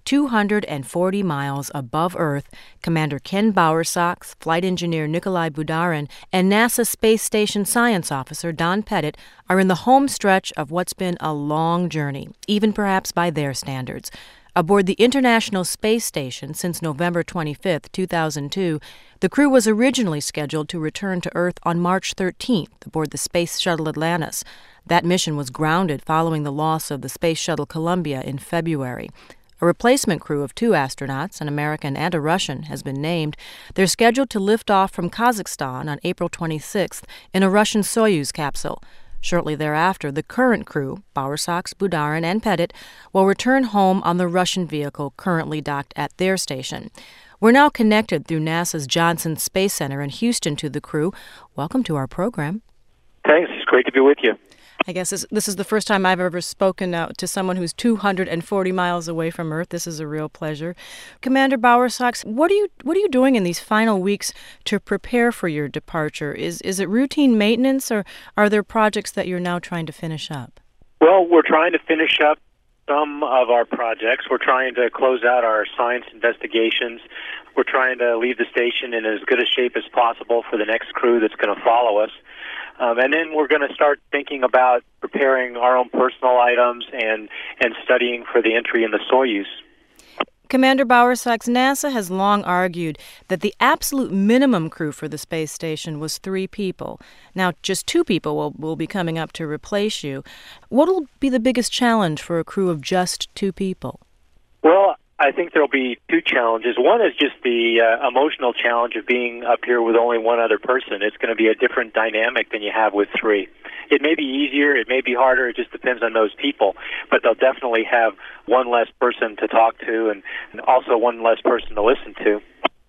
240 miles above Earth, Commander Ken Bowersox, Flight Engineer Nikolai Budarin, and NASA Space Station Science Officer Don Pettit are in the home stretch of what's been a long journey, even perhaps by their standards. Aboard the International Space Station since November 25, 2002, the crew was originally scheduled to return to Earth on March 13th aboard the Space Shuttle Atlantis. That mission was grounded following the loss of the Space Shuttle Columbia in February. A replacement crew of 2 astronauts, an American and a Russian, has been named. They're scheduled to lift off from Kazakhstan on April 26th in a Russian Soyuz capsule. Shortly thereafter, the current crew, Bowersox, Budarin, and Pettit, will return home on the Russian vehicle currently docked at their station. We're now connected through NASA's Johnson Space Center in Houston to the crew. Welcome to our program. Thanks. It's great to be with you. I guess this is the first time I've ever spoken to someone who's 240 miles away from Earth. This is a real pleasure. Commander Bowersox, what are you doing in these final weeks to prepare for your departure? Is it routine maintenance, or are there projects that you're now trying to finish up? Well, we're trying to finish up some of our projects. We're trying to close out our science investigations. We're trying to leave the station in as good a shape as possible for the next crew that's going to follow us. And then we're going to start thinking about preparing our own personal items and studying for the entry in the Soyuz. Commander Bowersox, NASA has long argued that the absolute minimum crew for the space station was 3 people. Now, just 2 people will be coming up to replace you. What will be the biggest challenge for a crew of just 2 people? Well, I think there'll be 2 challenges. One is just the emotional challenge of being up here with only one other person. It's going to be a different dynamic than you have with 3. It may be easier, it may be harder, it just depends on those people, but they'll definitely have one less person to talk to and also one less person to listen to.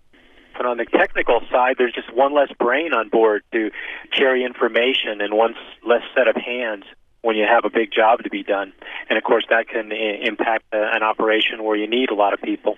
But on the technical side, there's just one less brain on board to carry information and one less set of hands when you have a big job to be done. And, of course, that can impact an operation where you need a lot of people.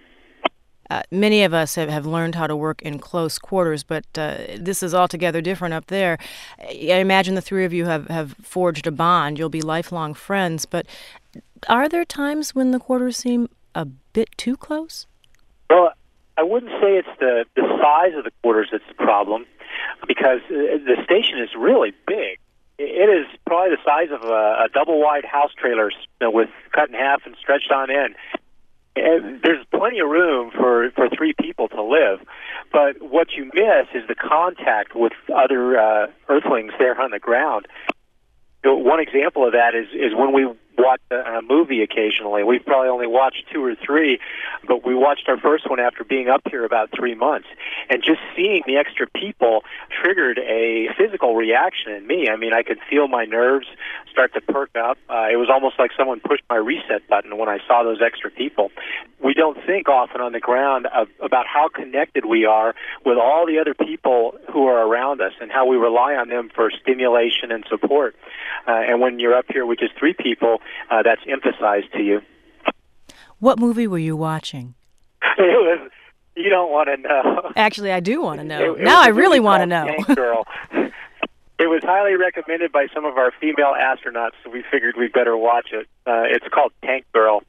Many of us have learned how to work in close quarters, but this is altogether different up there. I imagine the 3 of you have forged a bond. You'll be lifelong friends, but are there times when the quarters seem a bit too close? Well, I wouldn't say it's the size of the quarters that's the problem, because the station is really big. It is probably the size of a double-wide house trailer with cut in half and stretched on end. And there's plenty of room for 3 people to live, but what you miss is the contact with other Earthlings there on the ground. One example of that is when we watch a movie occasionally. We've probably only watched 2 or 3, but we watched our first one after being up here about 3 months. And just seeing the extra people triggered a physical reaction in me. I mean, I could feel my nerves start to perk up. It was almost like someone pushed my reset button when I saw those extra people. We don't think often on the ground about how connected we are with all the other people who are around us and how we rely on them for stimulation and support. And when you're up here with just 3 people, that's emphasized to you. What movie were you watching? You don't want to know. Actually, I do want to know. Now I really want to know. Tank Girl. It was highly recommended by some of our female astronauts, so we figured we'd better watch it. It's called Tank Girl.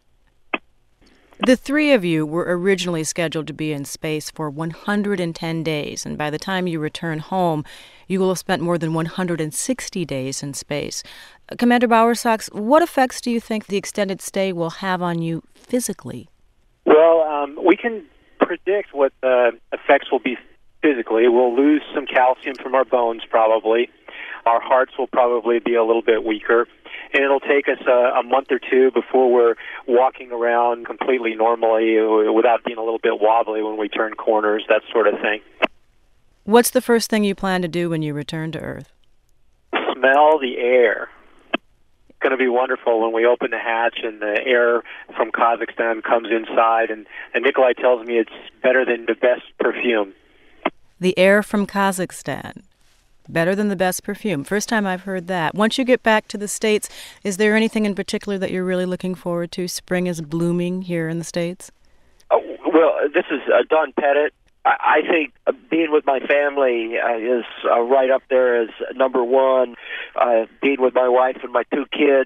The 3 of you were originally scheduled to be in space for 110 days, and by the time you return home, you will have spent more than 160 days in space. Commander Bowersox, what effects do you think the extended stay will have on you physically? Well, we can predict what the effects will be physically. We'll lose some calcium from our bones, probably. Our hearts will probably be a little bit weaker. And it'll take us a month or 2 before we're walking around completely normally without being a little bit wobbly when we turn corners, that sort of thing. What's the first thing you plan to do when you return to Earth? Smell the air. It's going to be wonderful when we open the hatch and the air from Kazakhstan comes inside. And Nikolai tells me it's better than the best perfume. The air from Kazakhstan. Better than the best perfume. First time I've heard that. Once you get back to the States, is there anything in particular that you're really looking forward to? Spring is blooming here in the States. Well, this is Don Pettit. I think being with my family is right up there as number one. Being with my wife and my 2 kids.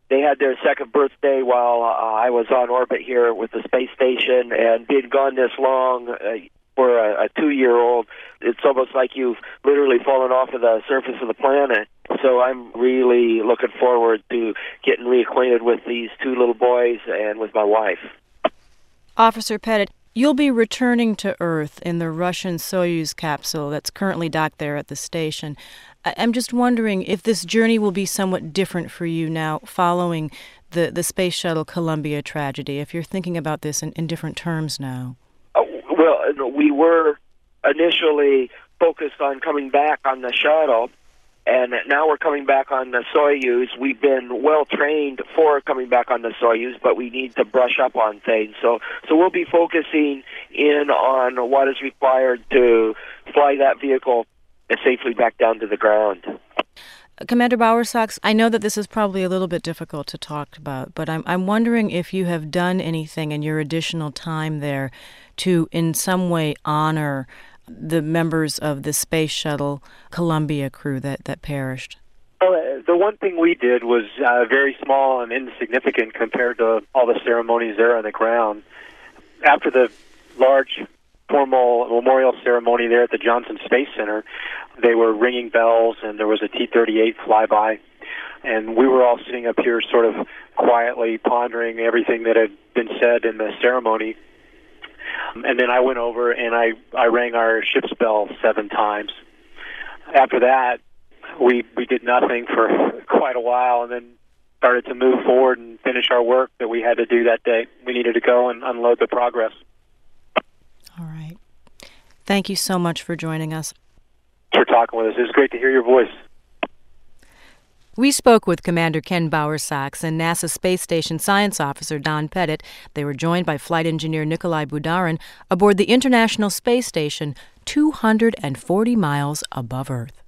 They had their second birthday while I was on orbit here with the space station, and being gone this long for a 2-year-old, it's almost like you've literally fallen off of the surface of the planet. So I'm really looking forward to getting reacquainted with these 2 little boys and with my wife. Officer Pettit, you'll be returning to Earth in the Russian Soyuz capsule that's currently docked there at the station. I'm just wondering if this journey will be somewhat different for you now following the Space Shuttle Columbia tragedy, if you're thinking about this in different terms now. Well, we were initially focused on coming back on the shuttle, and now we're coming back on the Soyuz. We've been well trained for coming back on the Soyuz, but we need to brush up on things. So we'll be focusing in on what is required to fly that vehicle safely back down to the ground. Commander Bowersox, I know that this is probably a little bit difficult to talk about, but I'm wondering if you have done anything in your additional time there to in some way honor the members of the Space Shuttle Columbia crew that perished. Well, the one thing we did was very small and insignificant compared to all the ceremonies there on the ground. After the large formal memorial ceremony there at the Johnson Space Center, they were ringing bells and there was a T-38 flyby, and we were all sitting up here sort of quietly pondering everything that had been said in the ceremony. And then I went over and I rang our ship's bell 7 times. After that, we did nothing for quite a while, and then started to move forward and finish our work that we had to do that day. We needed to go and unload the Progress. All right. Thank you so much for joining us. For talking with us. It was great to hear your voice. We spoke with Commander Ken Bowersox and NASA Space Station Science Officer Don Pettit. They were joined by Flight Engineer Nikolai Budarin aboard the International Space Station 240 miles above Earth.